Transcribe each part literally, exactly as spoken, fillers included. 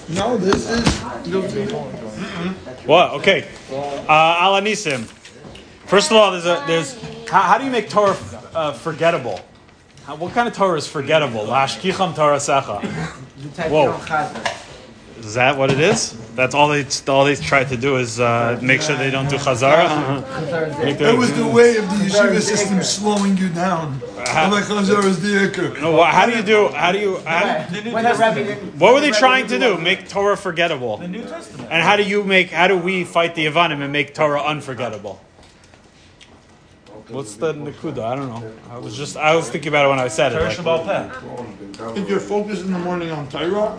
No, this is. What? Okay. Uh, Al Anisim. First of all, there's a there's. How, how do you make Torah uh, forgettable? How, what kind of Torah is forgettable? Lashkicham Torah secha. Whoa. Is that what it is? That's all they all they try to do is uh, make sure they don't do chazara. That was the way of the yeshiva system slowing you down. How, like chazara is the ikr. no, how do you do? How do you? How, what were they trying to do? Make Torah forgettable. The New Testament. And how do you make? How do we fight the Yavanim and make Torah unforgettable? What's the Nakuda? I don't know. I was just I was thinking about it when I said it. Torah Like, Shabbat Peh. If you're focused in the morning on Torah,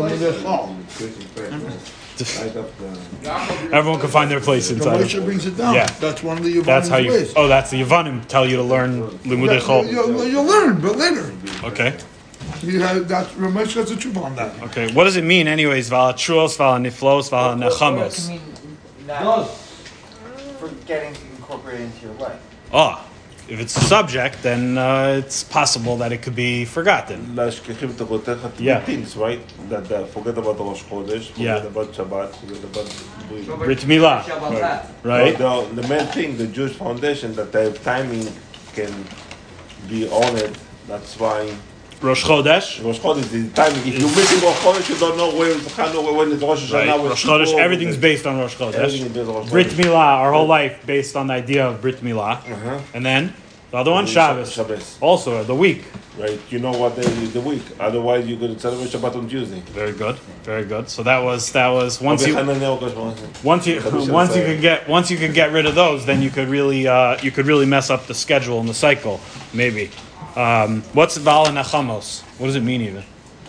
everyone can find their place the inside. Moshe brings it down. Yeah. That's one of the Yavanim That's how you. ways. Oh, that's the Yavanim tell you to learn Limudei Yeah, Chol. you'll, you'll learn, but later. Okay. You have that. Ramesh has a truth on that. Okay. What does it mean, anyways? Vala Truos, Vala Niflos, Vala Nechamos. mean that for getting incorporated into your life. Oh, if it's a subject, then uh, it's possible that it could be forgotten. להשכיחים תורותיך three Yeah. things, right? That, that forget about Rosh Chodesh, forget Yeah. about Shabbat, forget about Brit. Brit Milah, right? But the, the main thing, the Jewish foundation, that their timing can be honored. That's why Rosh Chodesh. Rosh Chodesh, the timing. If you're missing Rosh Chodesh, you don't know when it's Chanukah, when it's Rosh Right. Hashanah. when Rosh it's Chodesh, Kippur, everything's when based on Rosh Everything is Chodesh. based on Rosh Brit Chodesh. Milah, our whole life based on the idea of Brit Milah. Uh-huh. And then the other one, And Shabbos. Shabbos. Also, the week. Right, you know what day is the week. Otherwise, you're going to celebrate Shabbat on Tuesday. Very good, very good. So that was that was once you Okay, once you once you could get once you could get rid of those, then you could really uh, you could really mess up the schedule and the cycle. Maybe. Um, what's Vala Nachamos? What does it mean even?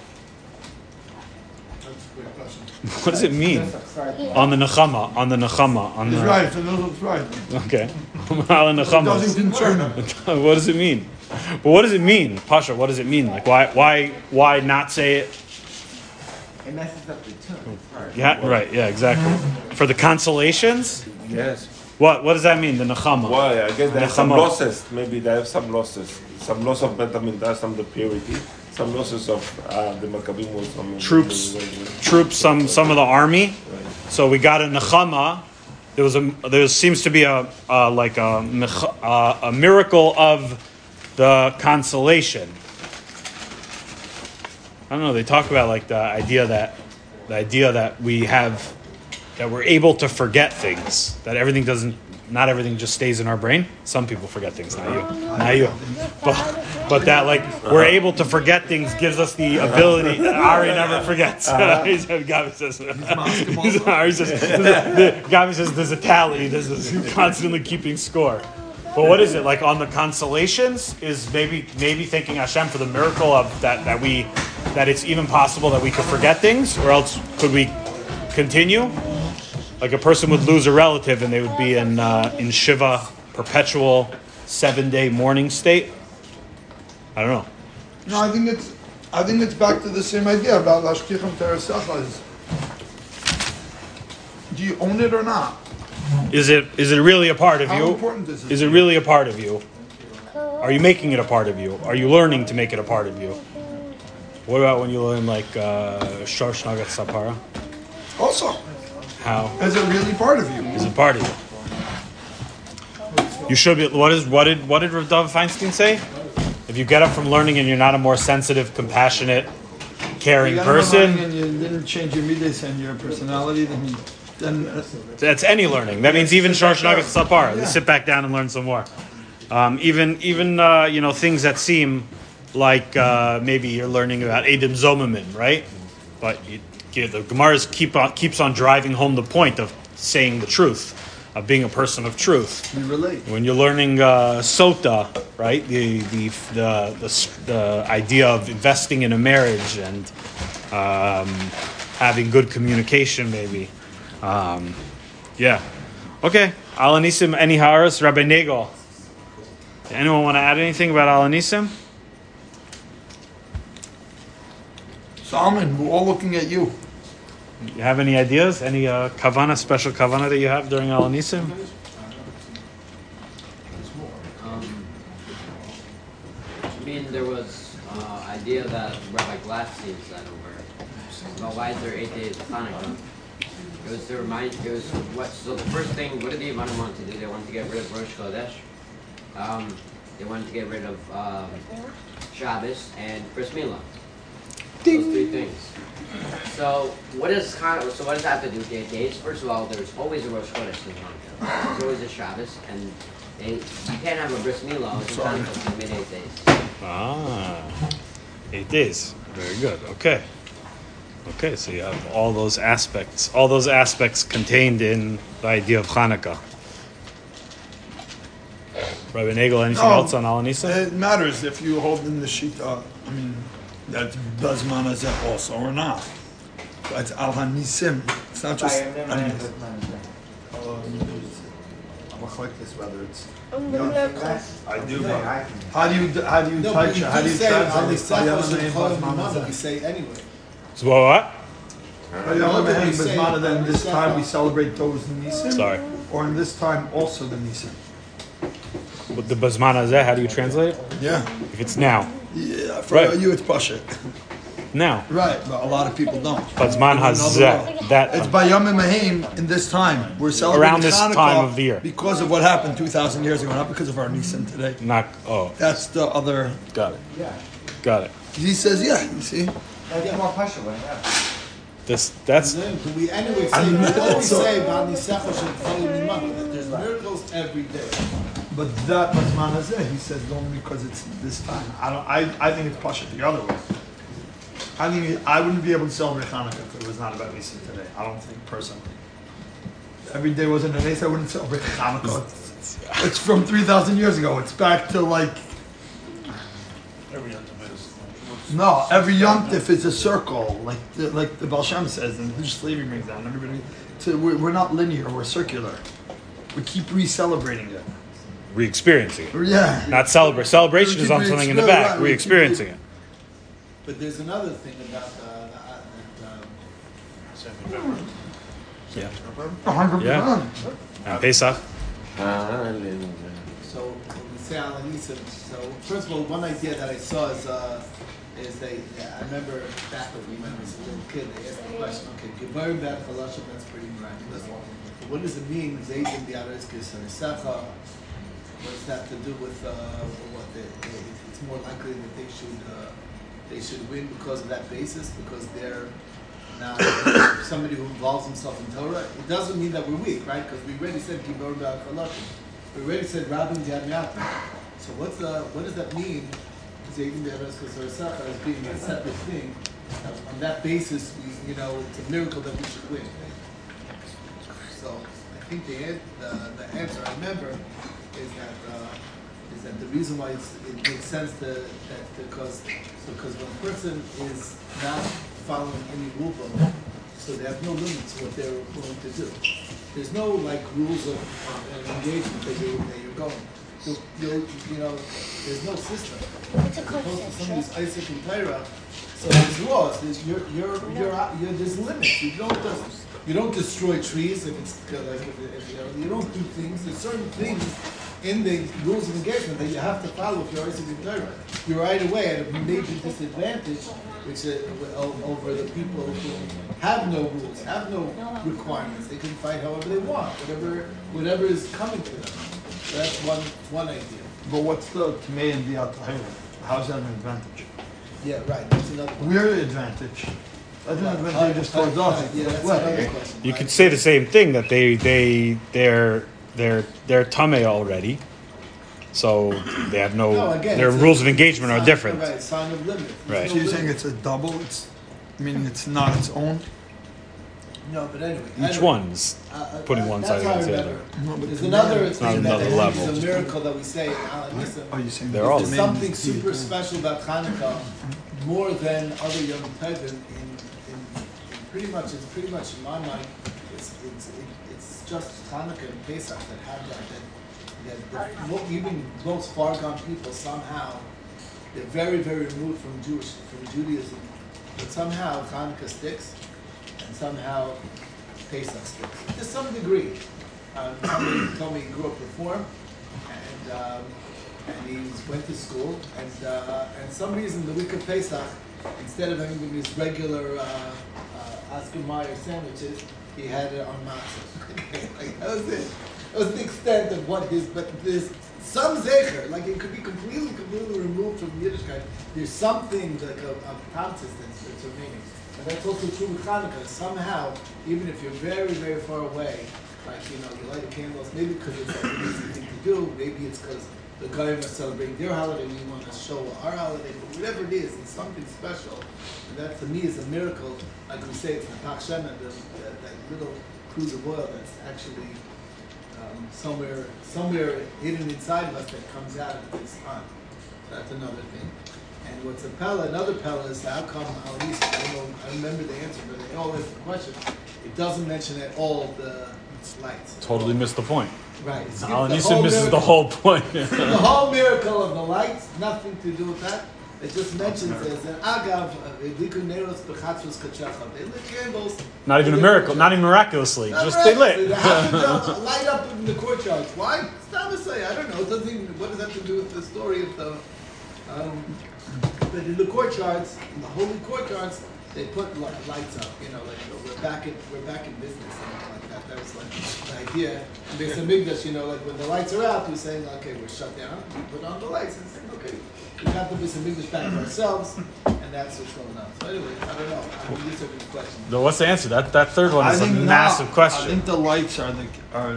What does it mean? On the Nechama, on the Nechama, on He's the. right. So no, it's right. Okay. Vala It Nachamos. doesn't concern him. What does it mean? But what does it mean, Pasha? What does it mean? Like, why, why, why not say it? It messes up the tune. Yeah, right. Yeah, exactly. For the consolations, Yes. what, what does that mean? The Nechama. Why? I guess they have some Nechama. losses. Maybe they have some losses. Some loss of Betamindah, some of the purity. Some losses of uh, the Maccabim was some Troops, troops, some, some of the army. So we got a Nechama. There was a, there seems to be a, uh, like a, mech- uh, a miracle of the consolation. I don't know. They talk about like the idea that the idea that we have that we're able to forget things. That everything doesn't, not everything just stays in our brain. Some people forget things, not you, not you. But but that like we're able to forget things gives us the ability. Ari never forgets. He said, Gabi says, Ari says, Gabi says, there's a tally. There's this constantly keeping score. But what is it like on the consolations? Is maybe maybe thanking Hashem for the miracle of that that we that it's even possible that we could forget things, or else could we continue? Like a person would lose a relative and they would be in uh, in Shiva, perpetual seven day mourning state. I don't know. No, I think it's. I think it's back to the same idea about Lashkicham Terasacha. Do you own it or not? Is it is it really a part of How you? important is it? Is it really a part of you? Are you making it a part of you? Are you learning to make it a part of you? What about when you learn like uh, Shosh Nagat Sapara? Also, How is it really part of you? is it part of you? You should be. What is what did what did Rav David Feinstein say? If you get up from learning and you're not a more sensitive, compassionate, caring You got up from learning person, and you didn't change your midas and your personality, then you, then uh, that's any learning. That means even Shosh Nagat Sapara. They sit back down and learn some more. Um, even even uh, you know things that seem like uh, maybe you're learning about Adam Zomerman, right? But you, you, the Gemara keep on, keeps on driving home the point of saying the truth, of being a person of truth. we relate. When you're learning uh, Sota, right? The the, the the the idea of investing in a marriage and um, having good communication, maybe. Um, yeah. Okay. Alanisim, any haras, Rabbi Nagel. Anyone want to add anything about Alanisim? Salman, we're all looking at you. You have any ideas? Any uh, kavana, special kavana that you have during Alanisim? Um, I mean, there was uh, idea that Rabbi Glatstein said over about why is there eight days of Hanukkah. It was to remind. It was what. So the first thing, what did the Yavanim want to do? They wanted to get rid of Rosh Chodesh. Um, they wanted to get rid of um, Shabbos and Bris Milah. Those three things. So what does Hanukkah? So what does that have to do with the eight days? First of all, there's always a Rosh Chodesh in Hanukkah. There's always a Shabbos, and they, you can't have a Bris Milah in Hanukkah for the mid eight days. Ah, eight days. Very good. Okay. Okay, so you have all those aspects, all those aspects contained in the idea of Hanukkah. Rabbi Nagel, anything No, else on Al Nisa? It matters if you hold in the Shita, I mean, that's Bazman Hazeh also or not. So it's Al HaNisim. It's not just. I've never Al had Nis- this man. I'm like this whether it's. You don't think that? I do, No, but I can. how do you how do you No, touch but you how do you say translate on the it? Sefos Vayam and Cholim Bazman Mimana, we Hazeh. say anyway. So what? Vayam What do we say? Bazman, then this time we celebrate those Nisim. Sorry. Or in this time also the Nisim. With the Bazman Hazeh, how do you translate it? Yeah. If it's now. Yeah. For Right. you it's Pasha. Now. Right, but a lot of people don't. Bazman Hazeh. That It's time. by Yom Mahim in this time. We're celebrating Around this Hanukkah time of the year. because of what happened two thousand years ago, not because of our Nisan today. Not, oh, That's the other. got it. Yeah. Got it. He says, yeah, you see. That's more pressure when yeah. This, that's, And then, do we anyway I say, mean, what do we also- say about the Sefos and Cholim Mimana? That there's miracles every day. But that was Manazeh. He says only because it's this time. I don't. I, I think it's Pasha the other way. I think it- I wouldn't be able to celebrate Hanukkah if it was not about Nisan today. I don't think personally. Every day wasn't an ace. I wouldn't celebrate Hanukkah. It's, it's from three thousand years ago. It's back to like. No, every Yom Tif is a circle, like the, like the Baal Shem says, and the slavery brings down everybody. So we're, we're not linear. We're circular. We keep re-celebrating it. re-experiencing it. Yeah. Not celebrate. Celebration is on something in the back. Right, we keep Re-experiencing it. But there's another thing about uh, the, uh, that, um, Yeah. A hundred Yeah. percent. And Pesach. so when we say Al Nisim, so first of all, one idea that I saw is uh, is they. Yeah, I remember back when we when I was a little kid, they asked the question, okay, Gevarim Bad Chalashim, that's pretty miraculous. But what does it mean? Zaydim Diaris Kisarisacha. What does that have to do with uh, what they, they, it's more likely that they should uh, they should win because of that basis, because they're now somebody who involves himself in Torah. It doesn't mean that we're weak, right? Because we already said Gibor Ba'Chalashim. We already said Rabin Diamiatim. So what's the what does that mean? Zaydim Diaris Kisarisacha as being a separate thing. Uh, on that basis, we, you know, it's a miracle that we should win. So I think the an- the, the answer I remember is that uh, is that the reason why it's, it makes sense to, that because so because when a person is not following any rule book, so they have no limits to what they're willing to do. There's no like rules of, of engagement that you that you're going. You you you know, there's no system. It's a As opposed to concept. somebody's Isaac and Torah, so there's laws. There's you're you're you're, out- you're there's limits. You don't just, you don't destroy trees if it's uh, like if, if, you know you don't do things. There's certain things in the rules of engagement that you have to follow if you're Isaac and Torah. You're right away at a major disadvantage, which is o- over the people who have no rules, have no requirements. They can fight however they want, whatever whatever is coming to them. So that's one one idea. But what's the Tmei and Biyat Tahira? How's that an advantage? Yeah, right. That's another one. We're the advantage. That's an advantage just towards us. Yeah, that's What? another question. You could say the same thing, that they they they're they're they're tame already, so they have no, No, again, their it's a- rules of engagement are sign- different. Right, sign of limit. Right. There's So no you're saying limit. it's a double? It's meaning it's not its own? No, but anyway. Each anyway, one's uh, uh, putting one that's side how I against the remember. other. No, but There's Tmei- another It's not thing that another they level. is a miracle that we say in Al Oh, Nissim. you're saying They're all There's Tmei something is super the- special about Hanukkah, more than other Yom Tovim. In, in, in pretty much, it's pretty much in my mind, it's it's it, it's just Hanukkah and Pesach that have that. That, that the, mo- even most far gone people somehow they're very very removed from Jewish from Judaism, but somehow Hanukkah sticks, and somehow Pesach sticks to some degree. Um, somebody told me he grew up Reform, and um, and he was- went to school, and uh, and some reason the week of Pesach, instead of having his regular uh, uh, Oscar Mayer sandwiches, he had it on matzah. Okay, like that was it. That was the extent of what his, but there's some zecher, like it could be completely, completely removed from Yiddishkeit. There's something like a, a consistence that's remaining. And that's also true with Hanukkah. Somehow, even if you're very, very far away, like, you know, you light the candles, maybe because it's like an easy thing to do, maybe it's because the Goyim are celebrating their holiday, we want to show our holiday, but whatever it is, it's something special. And that to me is a miracle. Like we say, it's the Pach Shena, the, that, that little cruise of oil that's actually um, somewhere somewhere hidden inside of us that comes out at this time. So that's another thing. And what's a Pella, another Pella is how come, at least, I don't know, I remember the answer, but they all answer the question. It doesn't mention at all the lights. Totally missed the point. Right. It skips Al the Nisim whole misses the miracle. whole point. The whole miracle of the lights, nothing to do with that. It just mentions as an agav, Idliku Neros Bechatzos Kachacha. They lit candles. Not even a miracle, not even miraculously, Not just they miraculously. lit. They happen to light up in the courtyards. Why? Stop to say. I don't know. It doesn't even. What does that have to do with the story of the? Um, but in the courtyards, in the holy courtyards, they put li- lights up. You know, like we're back in we're back in business. And like that. That was like the idea. In Beis Hamikdash, you know, like when the lights are out, we're saying, okay, we're shut down. We put on the lights and saying, okay, we got the Beis Hamikdash back to ourselves, and that's what's going on. So anyway, I don't know. I mean, these are good questions. No, what's the answer? That that third one I is a think now- massive I question. think the lights are the are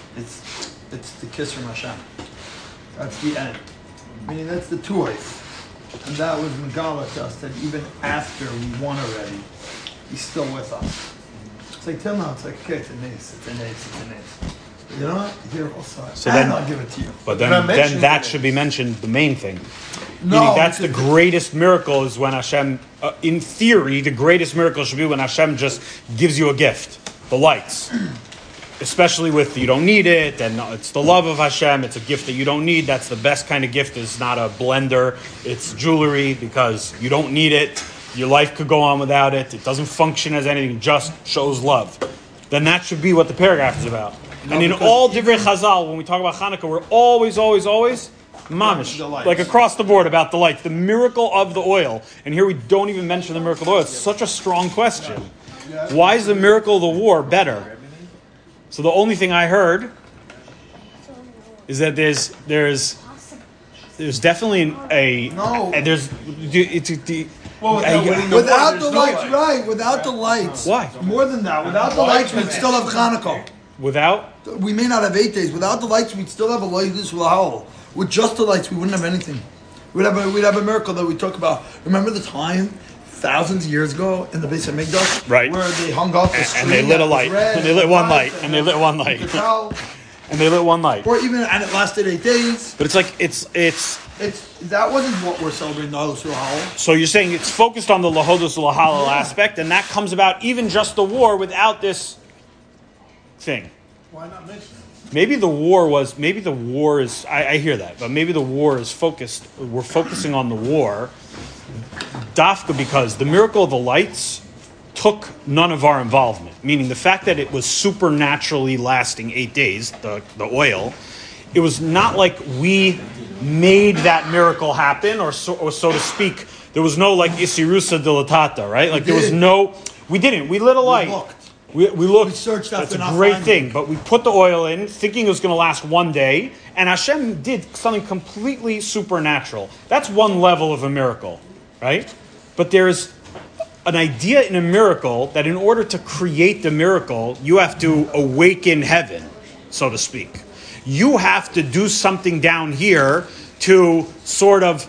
it's it's the kiss from Hashem. That's the end. Meaning that's the toys. And that was Megala to us that even after we won already, he's still with us. It's like till now, it's like okay, it's a nace, it's a nace, it's a nace. You know what? Here also, So and then- I'll give it to you. But I'm then, not then mentioning that it. should be mentioned, the main thing. No, Meaning that's the because- greatest miracle is when Hashem, uh, in theory, the greatest miracle should be when Hashem just gives you a gift, the lights. Especially with you don't need it, and it's the love of Hashem, it's a gift that you don't need. That's the best kind of gift. It's not a blender, it's jewelry because you don't need it. Your life could go on without it. It doesn't function as anything, it just shows love. Then that should be what the paragraph is about. No, and in because all Divrei Chazal, when we talk about Hanukkah, we're always, always, always mamish, The lights. like across the board about the lights, the miracle of the oil. And here we don't even mention the miracle of the oil. It's such a strong question. Why is the miracle of the war better? So the only thing I heard is that there's there's there's definitely a, No. a there's it's the Well, without a- winning the Without war, the there's no lights, light. right? Without the lights. Why? More than that, without the lights, we'd still have Hanukkah. without We may not have eight days. Without the lights, we'd still have a Loydus Lahal. With just the lights, we wouldn't have anything. We'd have a, we'd have a miracle that we talk about. Remember the time, thousands of years ago, in the Beis Hamikdash, Right. where they hung up the and, screen and they lit that a was light red and they lit one white light and they lit one you light could tell. and they lit one light. Or even, and it lasted eight days. But it's like it's it's It's that wasn't what we're celebrating the Loydus Lahal. so you're saying it's focused on the lahodus lahalal aspect, and that comes about even just the war without this thing. Why not mention it? Maybe the war was, maybe the war is, I, I hear that, but maybe the war is focused, we're focusing on the war, dafka, because the miracle of the lights took none of our involvement. Meaning the fact that it was supernaturally lasting eight days, the, the oil, it was not like we made that miracle happen, or so, or so to speak, there was no like isirusa dilatata, right? Like there was did. no, we didn't, we lit a light. looked. We, we looked. We searched That's after a not great finding thing. it. But we put the oil in, thinking it was going to last one day, and Hashem did something completely supernatural. That's one level of a miracle, right? But there's an idea in a miracle that in order to create the miracle, you have to awaken heaven, so to speak. You have to do something down here to sort of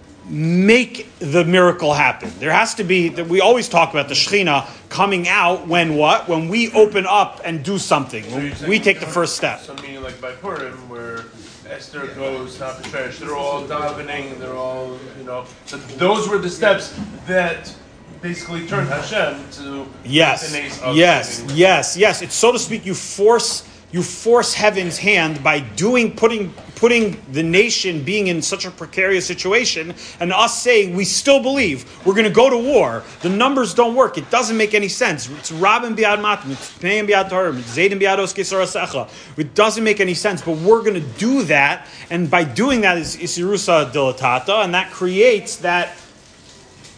make the miracle happen. There has to be, that we always talk about the Shekhinah coming out when what? When we open up and do something. So When you're saying we take the some- first step. So meaning like by Purim, where Esther goes not to church, they're all davening, they're all, you know, so those were the steps that basically turned Hashem to Yes, an ace of yes, saving. yes, yes. It's so to speak, you force you force heaven's hand by doing putting putting the nation being in such a precarious situation, and us saying we still believe we're going to go to war. The numbers don't work. It doesn't make any sense. It's Rabin biad matim, it's Pneim biad Torah, it's Zaydim biad os Kesar Asecha. It doesn't make any sense, but we're going to do that, and by doing that is isirusa dilatata, and that creates that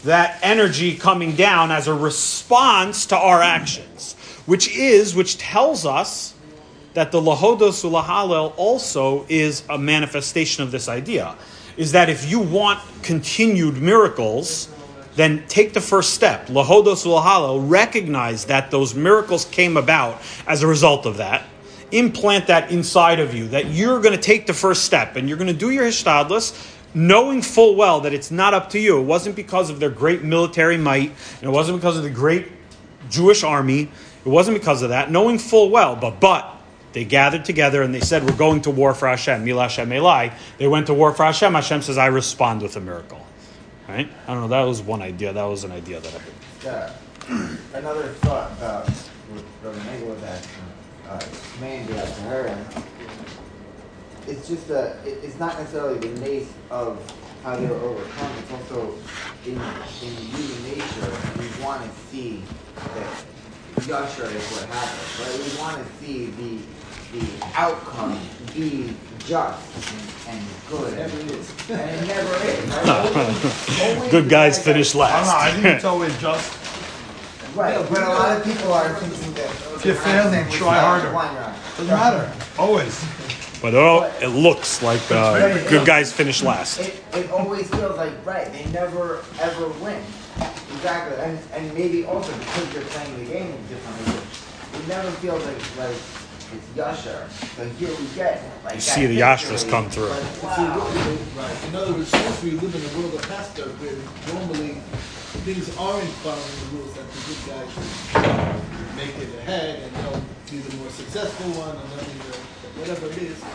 that energy coming down as a response to our actions, which is, which tells us that the lahodos ulahalel also is a manifestation of this idea, is that if you want continued miracles, then take the first step. Lahodos ulahalel, recognize that those miracles came about as a result of that. Implant that inside of you, that you're going to take the first step and you're going to do your hishtadlus, knowing full well that it's not up to you. It wasn't because of their great military might, and it wasn't because of the great Jewish army. It wasn't because of that, knowing full well, but but they gathered together and they said, we're going to war for Hashem. Mila Hashem Elai. They went to war for Hashem. Hashem says, I respond with a miracle. Right? I don't know. That was one idea. That was an idea that I heard. Yeah. Another thought about what Rabbi Nagel was asking, uh, command the Sahara. It's just a, it, it's not necessarily the nature of how they were overcome. It's also in, in human nature, we want to see that Yasher is what happens, right? We want to see the the outcome be just and, and good. It never is. And it never is. Right? Always, always Good guys finish I don't know. I last. think it's always just. Right, but a lot of people are thinking that If you fail, then try harder. Doesn't matter. Always. But oh, it looks like uh, good guys finish last. It, it always feels like, right, they never ever win. Exactly, and and maybe also because you're playing the game differently, it never feels like like it's Yasher. So here we get like You that see the victory, Yashras come through. but See, wow. really, right. In other words, since we live in a world of Hester, where normally things aren't following the rules, that the good guys should make it ahead and they'll be the more successful one, and they'll be the, whatever it is.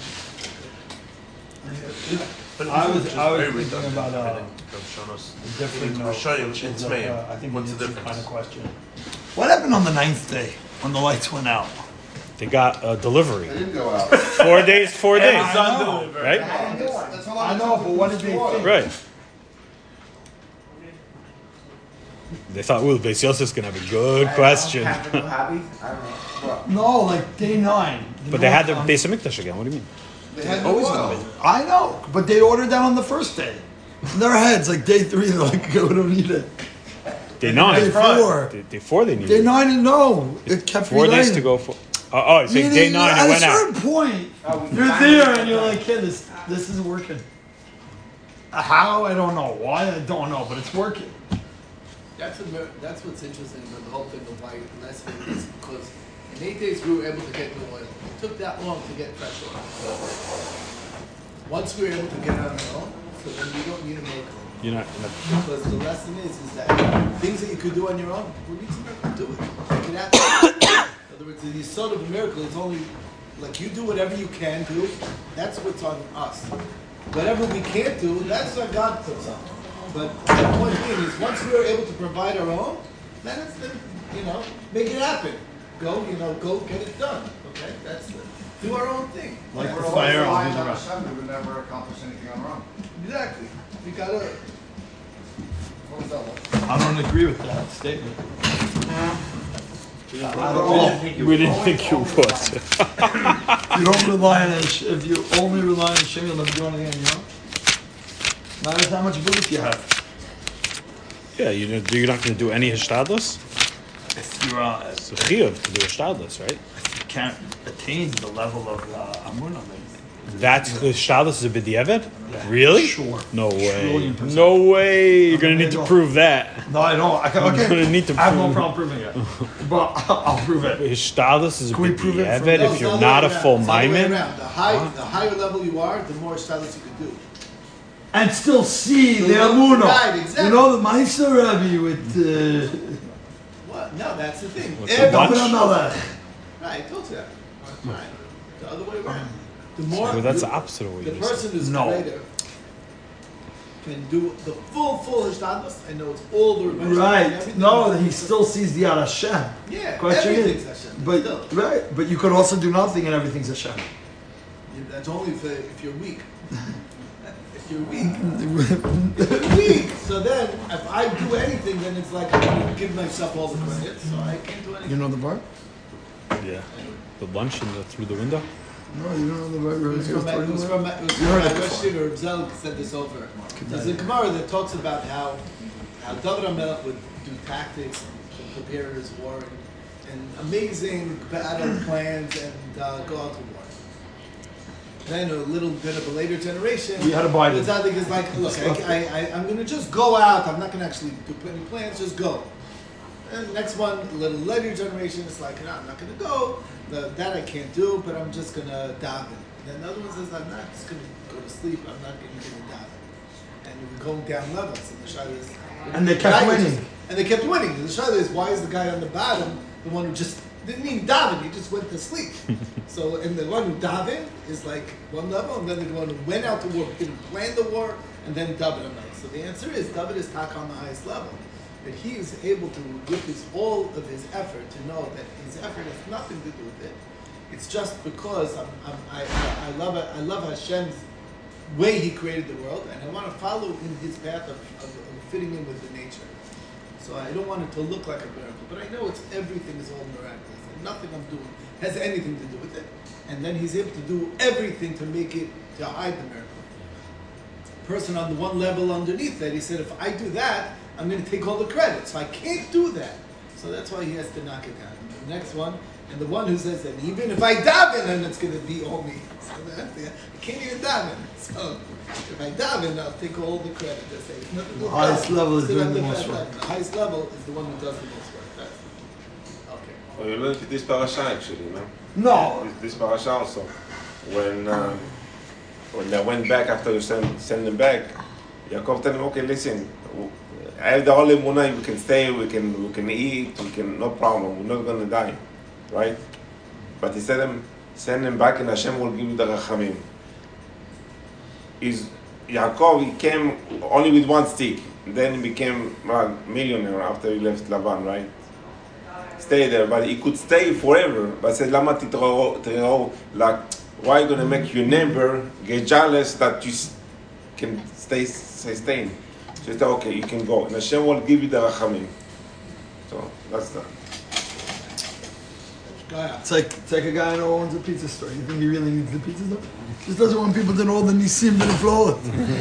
But I was- just I was very thinking redundant. about, uh, I think Rav Shonos- A different We're note, showing which it's is me. like, uh, I think What's it's the a difference? kind of question. What happened on the ninth day when the lights went out? They got a delivery. They didn't go out. Four days, four days. I know. Delivery. Right? That's how long I it know, took but to what finish did they the water. think? Right. They thought, well, Beis Yosef's going to have a good question. Capital hobbies? I don't know. What? No, like day nine. But they had the Beis Hamikdash again. What do you mean? They had no Always oil. been. I know, but they ordered that on the first day. In their heads, like day three, they're like, we don't need it. Day Day nine. four. Day, day four they needed. Day nine, and no, it kept Four days relaying. to go for. Oh, oh you say Meaning, day nine at it went a out. certain point, Oh, we you're finally there got and you're that. like, kid, this this isn't working. How? I don't know. Why? I don't know, but it's working. That's a, mer- that's what's interesting about the whole thing of why less than is because in eight days we were able to get new oil. It took that long to get fresh oil. Once we were able to get it on our own, so then we don't need a miracle. You know, Because the lesson is, is that things that you could do on your own, who needs a miracle? Do it. Make it happen. In other words, the sort of a miracle is only, like you do whatever you can do, that's what's on us. Whatever we can't do, that's what God puts on. But the point being is, once we are able to provide our own, then it's the, you know, make it happen. Go, you know, go get it done. Okay? That's the, do our own thing. Like If the we're all fire, I'll relying do the on rest. Hashem, we would never accomplish anything on our own. Exactly. We gotta, What was that like? I don't agree with that statement. we didn't think you would. If you don't rely on it, if you only rely on Hashem, you'll never do anything on your own. Matters how much belief you have. Yeah, you know, you're not going to do any hishtadlus. If you're uh, It's a chiyuv to do hishtadlus, right? if you can't attain the level of uh, amunah, That's the hishtadlus is a bidiyeved. Really? Sure. No way. Trillion percent. No way. You're I'm going to gonna need to go. prove that. No, I don't. I can, You're okay. gonna need to I have no prove- problem proving it, but I'll prove it. Hishtadlus is a Can we prove it from- bidiyeved No, if it's you're the not a other way full around. It's the other way maimin. around. The, high, the higher level you are, the more status you can do. And still see So the you- amunah. right, exactly. You know the Meister Rebbe with uh, What? No, that's the thing. What's Every- the bunch? David Amelech. Right, I told you that. Right. The other way around. The more Well, that's you- the opposite of what the you just person who's No. greater can do the full, full hishtadlus. I know it's all the revenge. Right. everything. No, he still sees the Yad Hashem. Yeah, Question everything's is, Hashem. but Still. right, but you could also do nothing and everything's Hashem. That's only if, uh, if you're weak. If you're weak. If you're weak. So then, if I do anything, then it's like I'm going to give myself all the credit. So I can't do anything. You know the bar? Yeah. The lunch in the, through the window? No, you don't know the bar. It was from, it was from, it was You from heard it my before. question, or Zel said this over. There's a Gemara that talks about how how David HaMelech would do tactics and prepare his war and, and amazing battle plans and uh, go out to war. Then a little bit of a later generation. We had a Biden. Tzaddik is like, look, I, I, I, I'm going to just go out. I'm not going to actually do any plans. Just go. And next one, a little later generation, it's like, no, I'm not going to go. The, that I can't do, but I'm just going to daven. Then the other one says, I'm not just going to go to sleep. I'm not going to daven. And we're going down levels. And the Shaila is, And they the kept guy winning. Just, and they kept winning. And the Shaila is, why is the guy on the bottom the one who just didn't even daven? He just went to sleep. So, and the one who davened is like one level, and then the one who went out to war, didn't plan the war, and then David HaMelech. So the answer is, David is tak on the highest level. That he is able to, with his, all of his effort, to know that his effort has nothing to do with it. It's just because I'm, I'm, I, I, I love it, I love Hashem's way He created the world, and I want to follow in His path of, of, of fitting in with the nature. So I don't want it to look like a miracle, but I know it's everything is all miraculous, and nothing I'm doing has anything to do with it. And then He's able to do everything to make it, to hide the miracle. Person on the one level underneath that, he said, if I do that, I'm going to take all the credit. So I can't do that. So that's why he has to knock it down. And the next one, and the one who says that even if I daven, then it's going to be all me. So that's the, I can't even daven. So if I daven, I'll take all the credit. I say, it's nothing to do The with highest daven. level is Still doing have the the most bad work. daven. The highest level is the one who does the most work. That's okay. Well, you learned this parasha actually, no? No. This, this parasha also. When um, when they went back after you send, send them back, Yaakov told them, okay, listen, I have the whole emunah, we can stay, we can we can eat, we can, no problem, we're not going to die, right? But he said them, send them back and Hashem will give you the rachamim. Is Yaakov, he came only with one stick, then he became a millionaire after he left Lavan, right? Stay there, but he could stay forever. But said, Lama titro, like, why are you going to make your neighbor get jealous that you can stay sustained? So he said, okay, you can go. And Hashem will give you the rachamim. So that's that. Go ahead. It's like, it's like a guy who owns a pizza store. You think he really needs the pizza store? Just doesn't want people to know the nisim and the flow.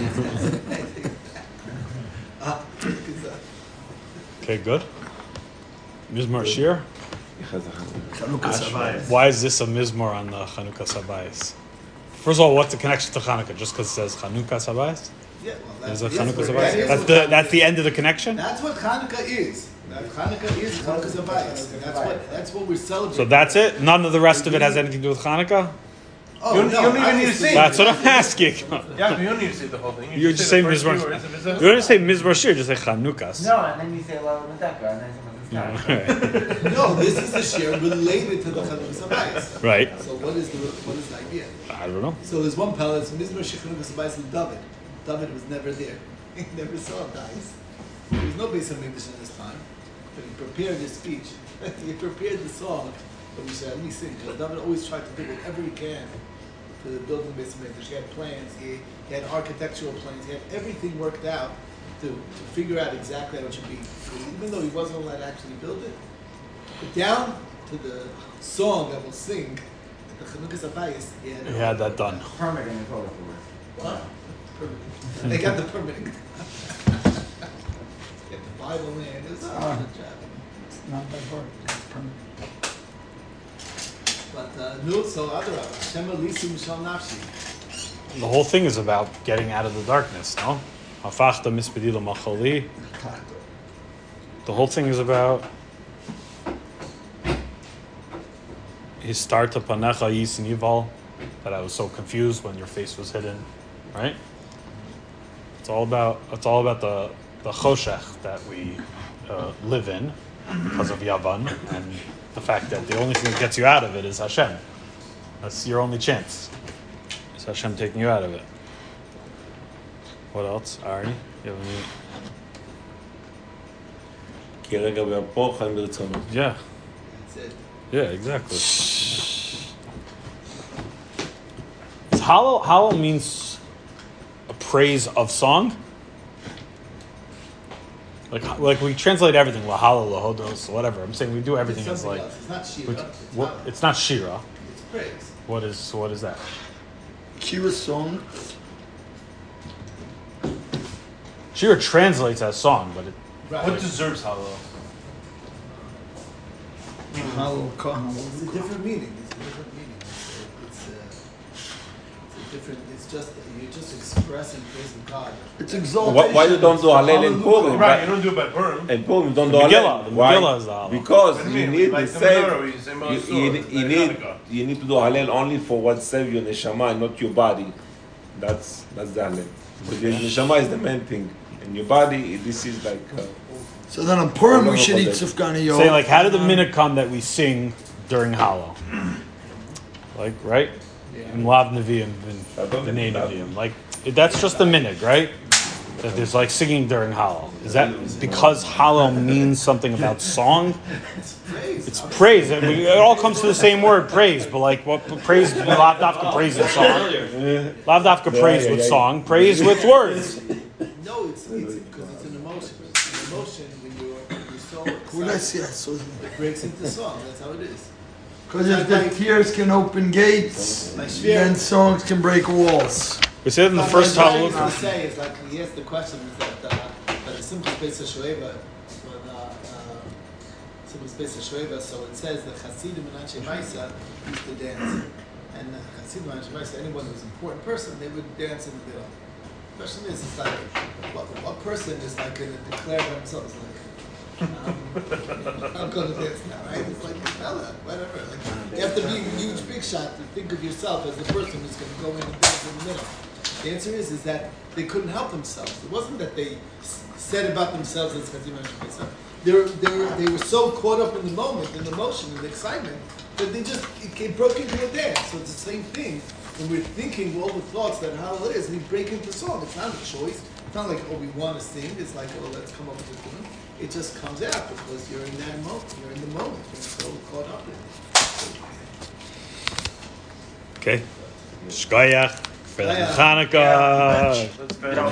Okay, good. Mizmor Shir. Chanukah Sabayis. Why is this a Mizmor on the Chanukah Sabayis? First of all, what's the connection to Chanukah? Just because it says Chanukah Sabayis? Yeah, well, Is that's, it Chanukah yes, Sabayis? that is That's what the Chanukah that's the is. end of the connection. That's what Hanukkah is. That Hanukkah is Hanukkah Zabayis. That's what that's what we're celebrating. So that's it. None of the rest of it has anything to do with Hanukkah. Oh, You don't- no, you don't even need to obviously- say That's what I'm asking. Yeah, you don't need to say the whole thing. You just say the first Mizmor. few words of his- You don't say Mizmor Shir. Just say Chanukas. No, and then you say Lala Medeka, and then someone says Right. No, this is the share related to the Hanukkah Zabayis. Right. So what is the what is the idea? I don't know. So there's one palace, Mizmor Shechanukah Zabayis and David. David was never there. He never saw dice. There was no Beis HaMikdash in his time, but he prepared his speech. He prepared the song that we said, let me sing, because David always tried to do whatever he can for the building of Beis HaMikdash. He had plans, he, he had architectural plans, he had everything worked out to, to figure out exactly how it should be. So even though he wasn't allowed to actually build it, but down to the song that we'll sing at the Chanukah Zabayis, he had, He had that done. permitting is all the What? Permitting. They got the permitting. Get the Bible in. It was a hard job. Not that hard. It's permanent. But uh, no, so other Hashem Elisu Mishal Nafshi. The whole thing is about getting out of the darkness, no? Hafachta mispedila machali. The whole thing is about Histarta panecha yisin yival, that I was so confused when your face was hidden, right? It's all about it's all about the the choshech that we uh, live in because of Yavan, and the fact that the only thing that gets you out of it is Hashem. That's your only chance. It's Hashem taking you out of it. What else, Ari? You have any? כי רגע באפו חיים ברצונו. Yeah, That's it. yeah, exactly. Halal, halal means a praise of song. Like, like we translate everything, lahala, lahodos, whatever. I'm saying we do everything It's as like, something else. It's not Shira. we, It's, what, not, it's not shira. it's praise. What is what is that? Kira song. Shira translates as song, but it, Right. What deserves Hallel? Hallel Kohen. It's a different meaning. It's a different meaning. It's, uh, it's a different. It's just you're just expressing praising God. It's exaltation. Why, why you don't do Hallel in Purim? Right, you don't do it by Purim. And Purim you don't The do Megillah, Hallel. the Why? Megillah is the Hallel. Because What do you mean? need Like the the save. menorah, you say You, Moshe, you, like you need Hanukkah. you need to do Hallel only for what saves your neshama, and not your body. That's that's the Hallel. Because your neshama is the main thing, and your body. This is like. Uh, So then on Purim we should eat Sufgan Yom. Say like, how did the minute come that we sing during Hallel? Like, right? In Lav Nevi'im, in the name Nevi'im. Like, that's just the minute, right? That there's like singing during Hallel. Is that because Hallel means something about song? It's praise. It's praise. I mean, it all comes to the same word, praise. But like, what praise? Lav dafka praise with song. Lav dafka praise with song. Praise with words. No, it's it's because it's an emotion. It's an emotion when you're when you're so Yes, excited, yes. So- it breaks into song. That's how it is. Because if the tears can open gates, Like Shver. then songs can break walls. We said in the But first what I Hallel. used to say is like he asked the question is that uh, that the simple space of Shoeva when uh, uh, simple space of Shoeva, so it says that Hasidim and Anshe Maisa used to dance, and uh, Hasidim and Anshe Maisa, anyone who was an important person, they would dance in the middle. The question is, it's like what, what person is like going to declare themselves like. Um, I'm going to dance now, right? It's like Bella, whatever. Like you have to be a huge big shot to think of yourself as the person who's going to go in and dance in the middle. The answer is, is that they couldn't help themselves. It wasn't that they s- said about themselves as Chazim and They were, they were, they were so caught up in the moment, in the emotion, in the excitement, that they just it, it broke into a dance. So it's the same thing when we're thinking all the thoughts that how it is. We break into song. It's not a choice. It's not like oh we want to sing. It's like oh let's come up with a tune. It just comes out because you're in that moment. You're in the moment. You're so caught up in it. Okay. Shkoyach for the Yeah. Hanukkah. That's better.